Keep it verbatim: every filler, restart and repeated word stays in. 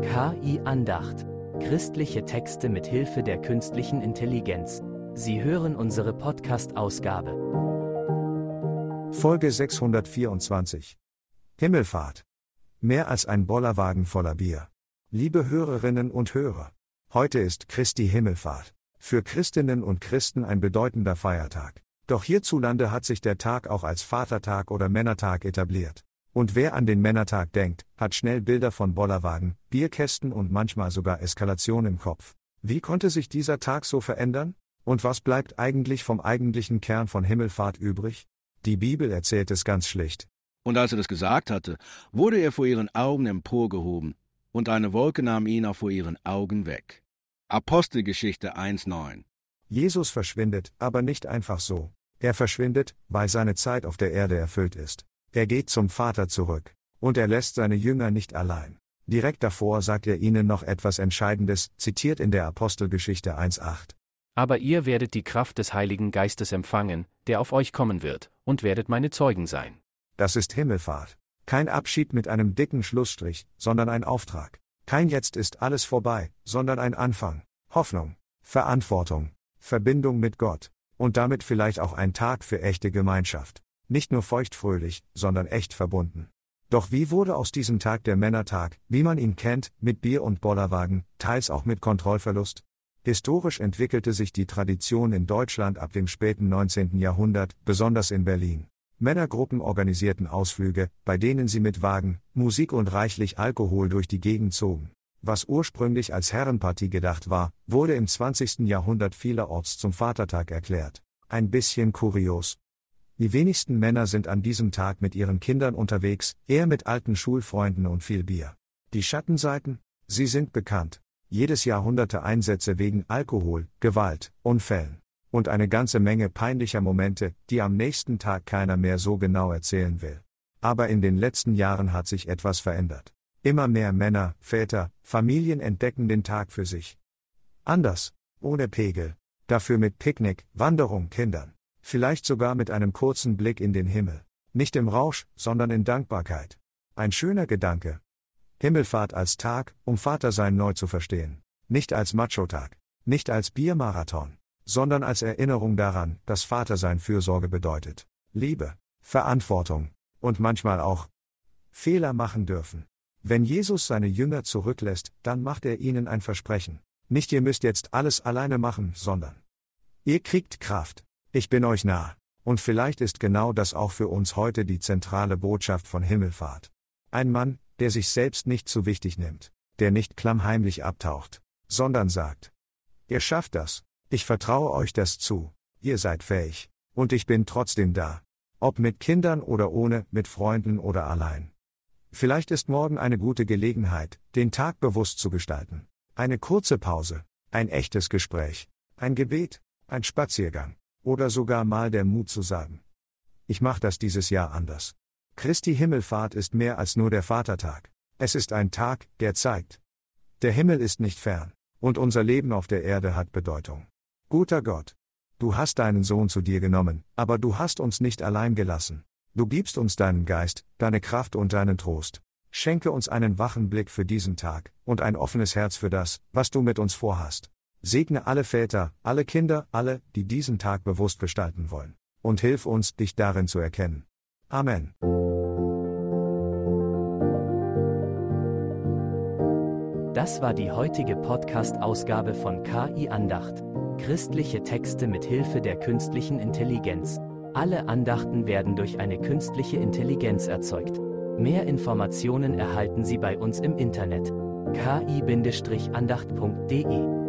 K I-Andacht. Christliche Texte mit Hilfe der künstlichen Intelligenz. Sie hören unsere Podcast-Ausgabe. Folge sechshundertvierundzwanzig. Himmelfahrt. Mehr als ein Bollerwagen voller Bier. Liebe Hörerinnen und Hörer, heute ist Christi Himmelfahrt. Für Christinnen und Christen ein bedeutender Feiertag. Doch hierzulande hat sich der Tag auch als Vatertag oder Männertag etabliert. Und wer an den Männertag denkt, hat schnell Bilder von Bollerwagen, Bierkästen und manchmal sogar Eskalation im Kopf. Wie konnte sich dieser Tag so verändern? Und was bleibt eigentlich vom eigentlichen Kern von Himmelfahrt übrig? Die Bibel erzählt es ganz schlicht. Und als er das gesagt hatte, wurde er vor ihren Augen emporgehoben, und eine Wolke nahm ihn auch vor ihren Augen weg. Apostelgeschichte eins neun. Jesus verschwindet, aber nicht einfach so. Er verschwindet, weil seine Zeit auf der Erde erfüllt ist. Er geht zum Vater zurück. Und er lässt seine Jünger nicht allein. Direkt davor sagt er ihnen noch etwas Entscheidendes, zitiert in der Apostelgeschichte eins acht. Aber ihr werdet die Kraft des Heiligen Geistes empfangen, der auf euch kommen wird, und werdet meine Zeugen sein. Das ist Himmelfahrt. Kein Abschied mit einem dicken Schlussstrich, sondern ein Auftrag. Kein Jetzt ist alles vorbei, sondern ein Anfang. Hoffnung, Verantwortung, Verbindung mit Gott. Und damit vielleicht auch ein Tag für echte Gemeinschaft. Nicht nur feuchtfröhlich, sondern echt verbunden. Doch wie wurde aus diesem Tag der Männertag, wie man ihn kennt, mit Bier und Bollerwagen, teils auch mit Kontrollverlust? Historisch entwickelte sich die Tradition in Deutschland ab dem späten neunzehnten Jahrhundert, besonders in Berlin. Männergruppen organisierten Ausflüge, bei denen sie mit Wagen, Musik und reichlich Alkohol durch die Gegend zogen. Was ursprünglich als Herrenpartie gedacht war, wurde im zwanzigsten Jahrhundert vielerorts zum Vatertag erklärt. Ein bisschen kurios. Die wenigsten Männer sind an diesem Tag mit ihren Kindern unterwegs, eher mit alten Schulfreunden und viel Bier. Die Schattenseiten? Sie sind bekannt. Jedes Jahr hunderte Einsätze wegen Alkohol, Gewalt, Unfällen. Und eine ganze Menge peinlicher Momente, die am nächsten Tag keiner mehr so genau erzählen will. Aber in den letzten Jahren hat sich etwas verändert. Immer mehr Männer, Väter, Familien entdecken den Tag für sich. Anders, ohne Pegel. Dafür mit Picknick, Wanderung, Kindern. Vielleicht sogar mit einem kurzen Blick in den Himmel. Nicht im Rausch, sondern in Dankbarkeit. Ein schöner Gedanke. Himmelfahrt als Tag, um Vatersein neu zu verstehen. Nicht als Macho-Tag. Nicht als Biermarathon. Sondern als Erinnerung daran, dass Vatersein Fürsorge bedeutet. Liebe, Verantwortung. Und manchmal auch Fehler machen dürfen. Wenn Jesus seine Jünger zurücklässt, dann macht er ihnen ein Versprechen. Nicht ihr müsst jetzt alles alleine machen, sondern ihr kriegt Kraft. Ich bin euch nah. Und vielleicht ist genau das auch für uns heute die zentrale Botschaft von Himmelfahrt. Ein Mann, der sich selbst nicht zu wichtig nimmt, der nicht klammheimlich abtaucht, sondern sagt: Ihr schafft das, ich vertraue euch das zu, ihr seid fähig, und ich bin trotzdem da. Ob mit Kindern oder ohne, mit Freunden oder allein. Vielleicht ist morgen eine gute Gelegenheit, den Tag bewusst zu gestalten. Eine kurze Pause, ein echtes Gespräch, ein Gebet, ein Spaziergang. Oder sogar mal der Mut zu sagen: Ich mache das dieses Jahr anders. Christi Himmelfahrt ist mehr als nur der Vatertag. Es ist ein Tag, der zeigt: Der Himmel ist nicht fern. Und unser Leben auf der Erde hat Bedeutung. Guter Gott, du hast deinen Sohn zu dir genommen, aber du hast uns nicht allein gelassen. Du gibst uns deinen Geist, deine Kraft und deinen Trost. Schenke uns einen wachen Blick für diesen Tag und ein offenes Herz für das, was du mit uns vorhast. Segne alle Väter, alle Kinder, alle, die diesen Tag bewusst gestalten wollen. Und hilf uns, dich darin zu erkennen. Amen. Das war die heutige Podcast-Ausgabe von K I-Andacht. Christliche Texte mit Hilfe der künstlichen Intelligenz. Alle Andachten werden durch eine künstliche Intelligenz erzeugt. Mehr Informationen erhalten Sie bei uns im Internet. k i Bindestrich andacht punkt de